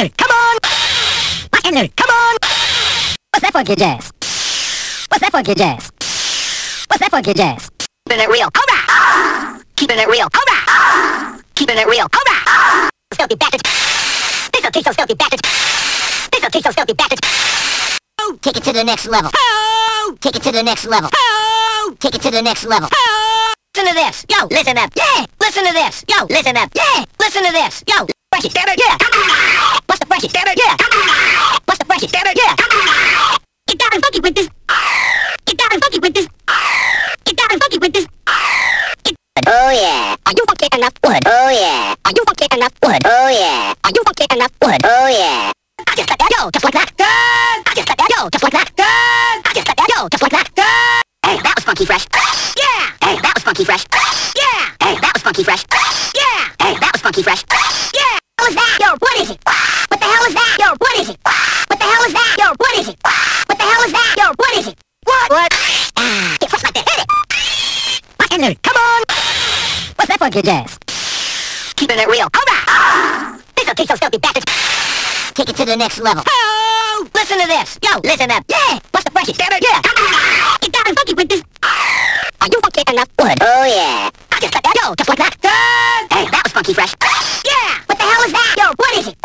Ender, come on! Watch Ender, come on! What's that funky jazz? What's that funky jazz? What's that funky jazz? Keeping it real, alright! Keeping it real, alright! Keeping it real, alright! Filthy bastard! This'll teach those filthy bastards! This'll teach those filthy bastards! Oh! Take it to the next level! Oh! Take it to the next level! Oh! Take it to the next level! Oh! Listen to this! Yo! Listen up! Yeah! Listen to this! Yo! Listen up! Yeah! Listen to this! Yo! Freshie! Standard! Yeah! What's the freshie? Standard! Yeah! What's the freshie? Standard! Yeah! Get down and funky with this! Get down and funky with this! Get down and funky with this! Oh yeah! Are you funky enough? Wood! Oh yeah! Are you funky enough? Wood! Oh yeah! Are you funky enough? Wood! Oh yeah! I just let that go, just like that. Good! I just let that go, just like that. Good! I just let that go, just like that. Good! Hey, that was funky fresh. Yeah! Hey, that was funky fresh. Yeah! Hey, that was funky fresh. Yeah! Hey, that was funky fresh. Yeah! What was that? Yo, what is it? What the hell is that? Yo, what is it? What the hell is that? Yo, what is it? What the hell is that? Yo, what is it? What? What? Get fresh like that. Hit it! Watch Ender, come on! What's that funky jazz? Keeping it real. Alright! This'll teach those filthy bastards. Take it to the next level. Oh! Listen to this. Yo, listen up. Yeah! What's the freshie? Standard? Yeah! Get down and funky with this. Are you funky enough? Wood. Oh yeah! I just let that go, just like that. Good! Hey, that was funky fresh. Yeah! What the hell is that? Yo, what is it?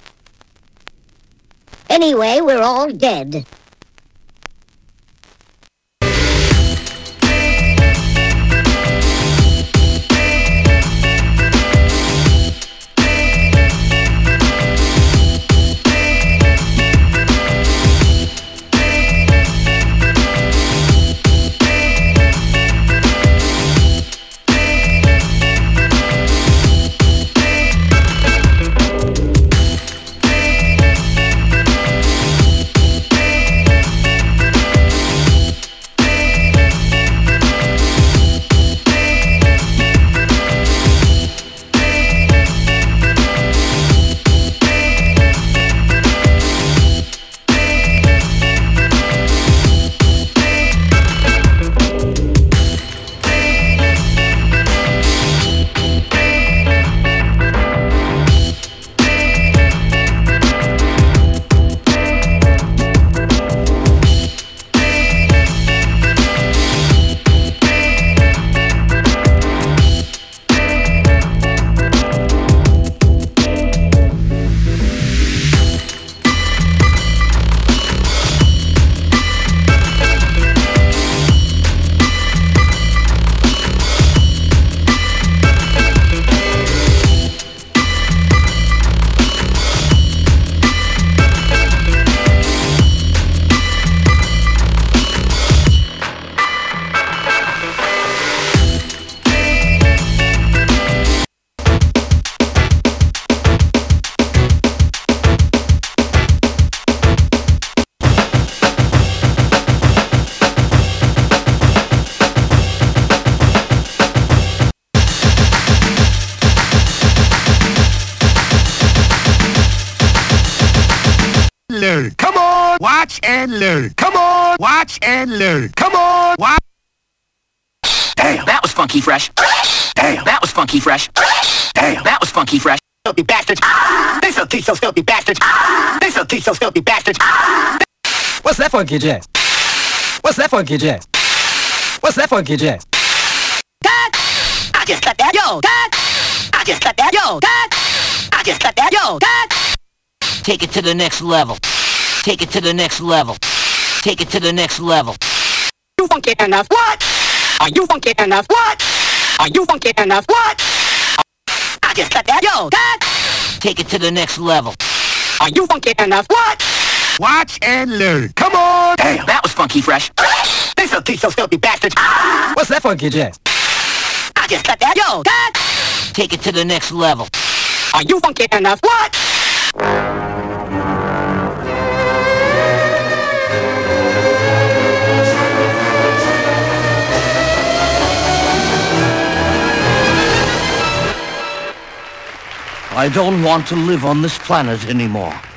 Anyway, we're all dead. Learn. Come on, watch and learn. Come on, watch and learn. Come on, watch. Damn, that was funky fresh. Damn, that was funky fresh. Damn, that was funky fresh. Filthy bastards. This'll teach those filthy bastards. This'll teach those filthy bastards. What's that funky jazz? What's that funky jazz? What's that funky jazz? Cut! I just cut that. Yo, cut! I just cut that. Yo, cut! I just cut that. Yo, cut! Take it to the next level. Take it to the next level. Take it to the next level. You funky enough? What? Are you funky enough? What? Are you funky enough? What? I just cut that. Yo, cut! Take it to the next level. Are you funky enough? What? Watch and learn. Come on. Damn, that was funky fresh. This'll teach those filthy bastards. What's that funky jazz? I just cut that. Yo, cut! Take it to the next level. Are you funky enough? What? I don't want to live on this planet anymore.